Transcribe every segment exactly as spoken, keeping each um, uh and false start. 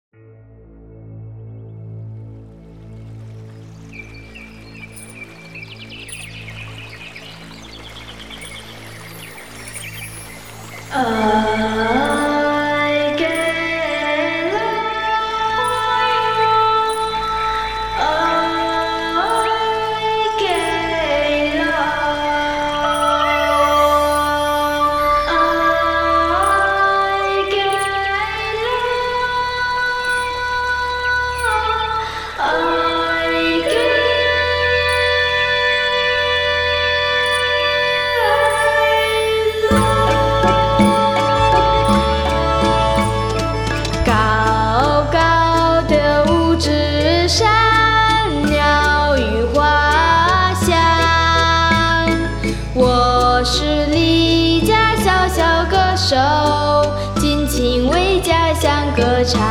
爱给了，爱给了，爱给了，爱给了。高高的五指山，鸟语花香。我是离家小小歌手，尽情为家乡歌唱。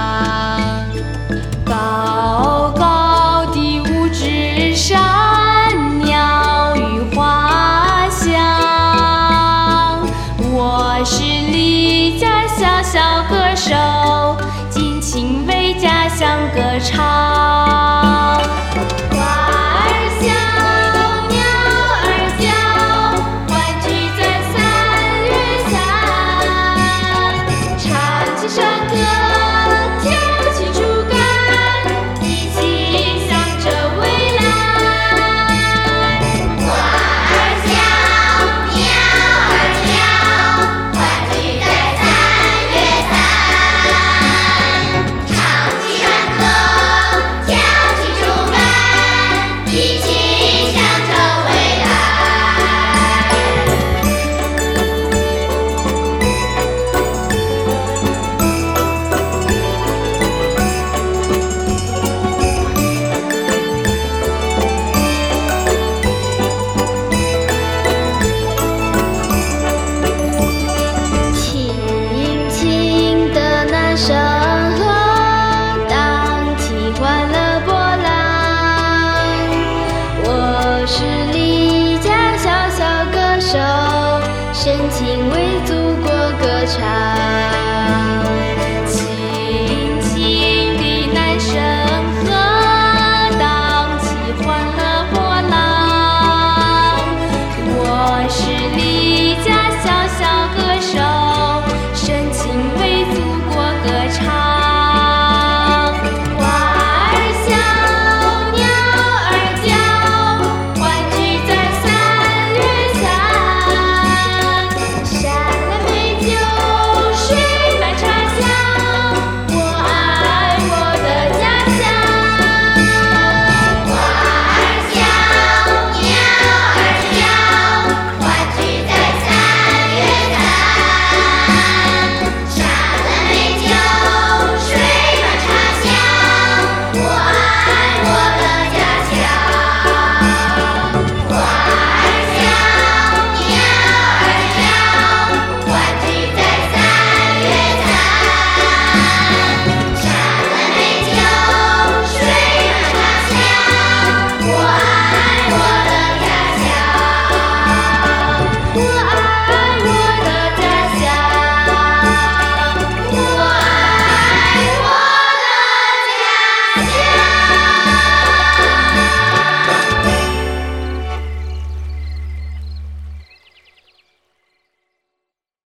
高高的五指山，鸟语花香。我是离家小小歌手，尽情为家乡歌唱。花儿笑，鸟儿叫，欢聚在三月下，唱起山歌，跳起竹竿，一起向着未来。花儿笑，鸟儿叫，欢聚在三月三，唱起山歌，跳起竹竿，一起向着未来。轻轻的南山河，荡起欢乐波浪。我是离家小小歌手，深情为祖国歌唱。